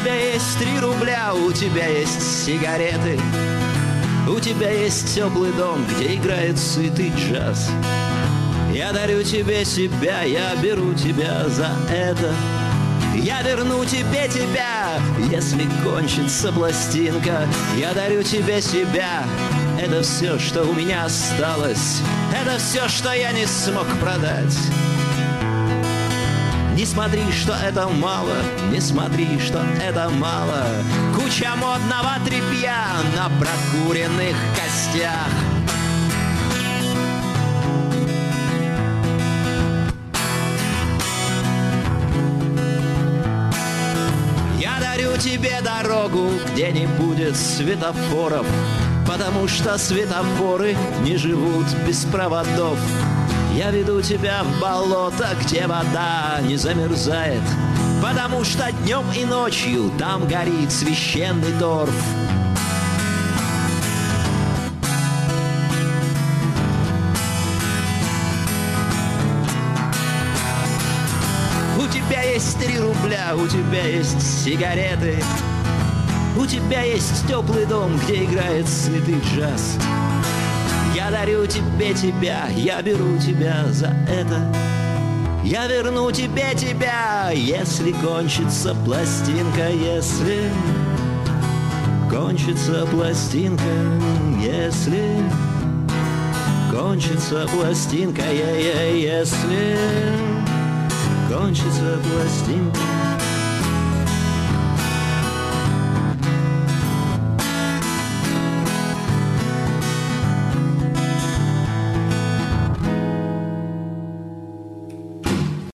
тебя есть 3 рубля, у тебя есть сигареты, у тебя есть теплый дом, где играет сытый джаз. Я дарю тебе себя, я беру тебя за это. Я верну тебе тебя, если кончится пластинка. Я дарю тебе себя, это все, что у меня осталось. Это все, что я не смог продать. Не смотри, что это мало, не смотри, что это мало. Куча модного тряпья на прокуренных костях. Я дарю тебе дорогу, где не будет светофоров, потому что светофоры не живут без проводов. Я веду тебя в болото, где вода не замерзает, потому что днем и ночью там горит священный торф. У тебя есть 3 рубля, у тебя есть сигареты, у тебя есть теплый дом, где играет сытый джаз. Я дарю тебе тебя, я беру тебя за это. Я верну тебе тебя, если кончится пластинка, если кончится пластинка, если кончится пластинка, если кончится пластинка.